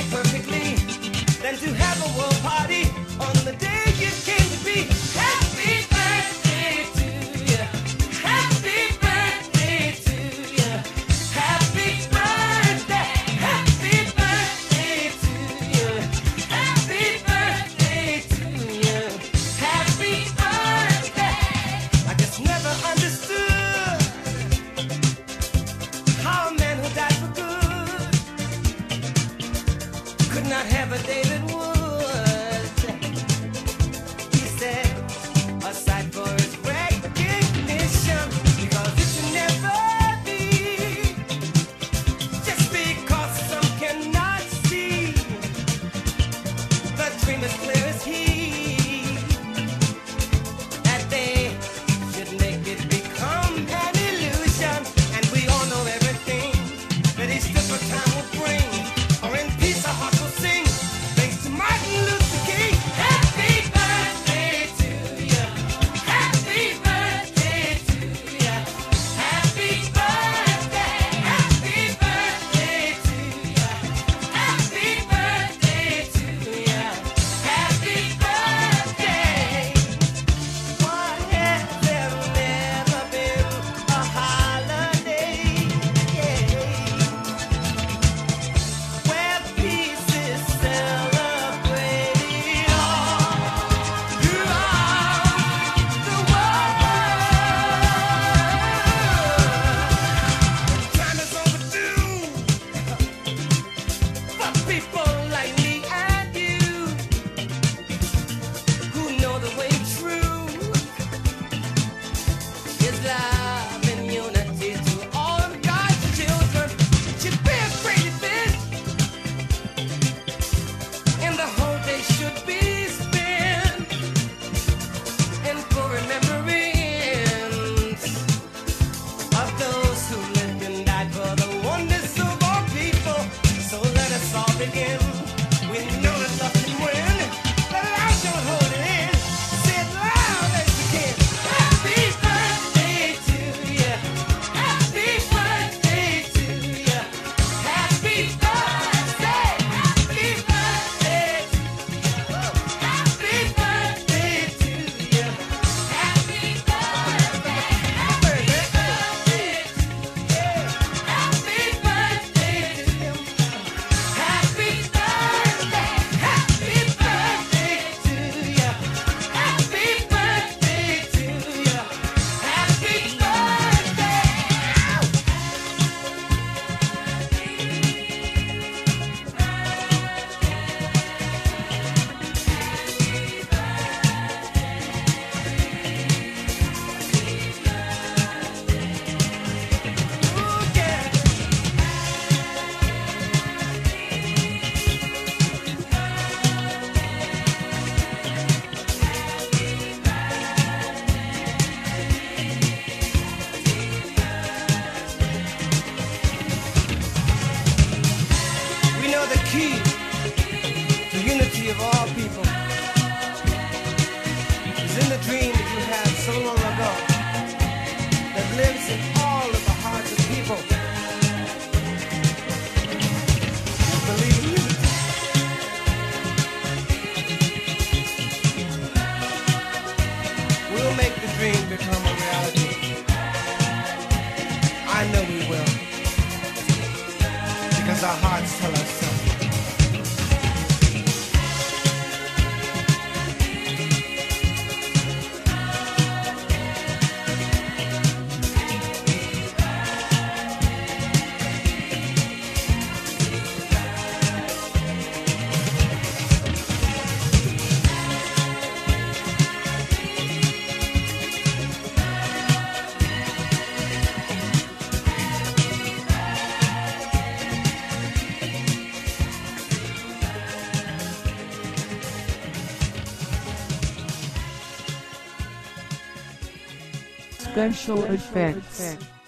more perfectly than to have a world party on the day you came to be. Happy birthday to you. Happy birthday to you. Happy birthday. Happy birthday to you. Happy birthday to you. Happy birthday. I just never understood how a man who died for good could not have a David Woods. He said, aside for his recognition, because it should never be, just because some cannot see, the dream is clear as he, that they should make it become an illusion. And we all know everything that each different time will bring, or in peace our hearts will sing. Thanks to Martin Luther King. Happy birthday to you. Happy birthday to you. Happy birthday. Happy birthday to you. Happy birthday to you. Happy birthday. Why has there never been a holiday? Where peace is celebrated all throughout the world. Time is overdue for people like me and you, who know the way true is love and unity to all of God's children. Should be a great event, and the whole day should be spent in full remembrance of those who lived and died for the oneness of all people. So let us all begin. We know that love can win. Let life don't hold it in. Say it loud as you can. Happy birthday to you. Happy birthday to you. Happy birthday. Happy birthday. Happy birthday to you. Happy birthday. Happy birthday to you. Happy birthday to you. Happy birthday. Happy birthday to you. Happy birthday to you. Happy We know the key to unity of all people is in the dream that you had so long ago that lives in all of the hearts of people. Believe in unity. We'll make the dream become a reality. I know we will, because our hearts tell us so. Special effects.